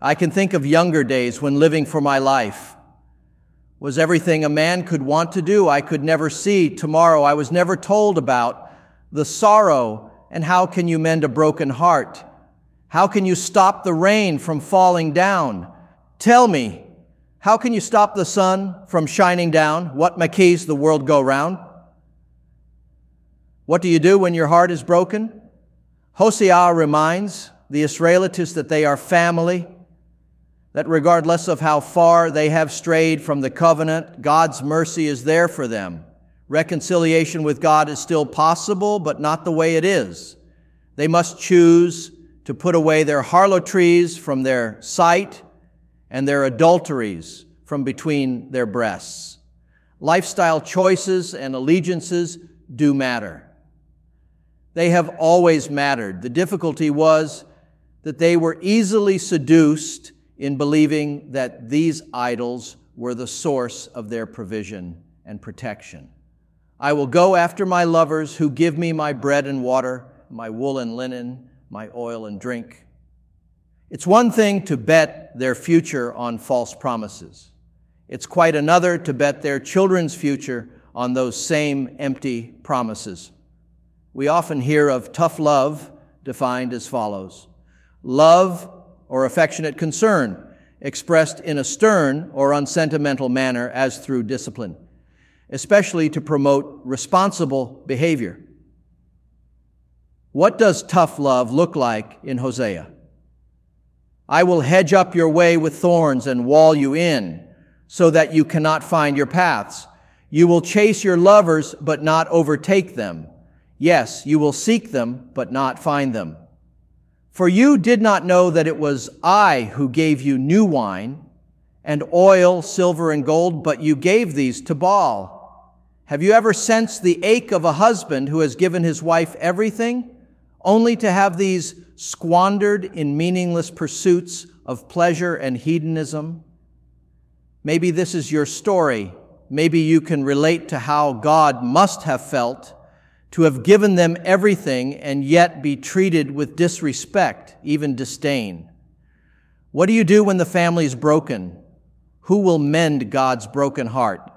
I can think of younger days when living for my life was everything a man could want to do. I could never see tomorrow. I was never told about the sorrow and how can you mend a broken heart? How can you stop the rain from falling down? Tell me, how can you stop the sun from shining down? What makes the world go round? What do you do when your heart is broken? Hosea reminds the Israelites that they are family, that regardless of how far they have strayed from the covenant, God's mercy is there for them. Reconciliation with God is still possible, but not the way it is. They must choose to put away their harlotries from their sight and their adulteries from between their breasts. Lifestyle choices and allegiances do matter. They have always mattered. The difficulty was that they were easily seduced in believing that these idols were the source of their provision and protection. I will go after my lovers who give me my bread and water, my wool and linen, my oil and drink. It's one thing to bet their future on false promises. It's quite another to bet their children's future on those same empty promises. We often hear of tough love defined as follows: love or affectionate concern expressed in a stern or unsentimental manner as through discipline, especially to promote responsible behavior. What does tough love look like in Hosea? I will hedge up your way with thorns and wall you in so that you cannot find your paths. You will chase your lovers but not overtake them. Yes, you will seek them but not find them. For you did not know that it was I who gave you new wine and oil, silver, and gold, but you gave these to Baal. Have you ever sensed the ache of a husband who has given his wife everything, only to have these squandered in meaningless pursuits of pleasure and hedonism? Maybe this is your story. Maybe you can relate to how God must have felt to have given them everything and yet be treated with disrespect, even disdain. What do you do when the family is broken? Who will mend God's broken heart?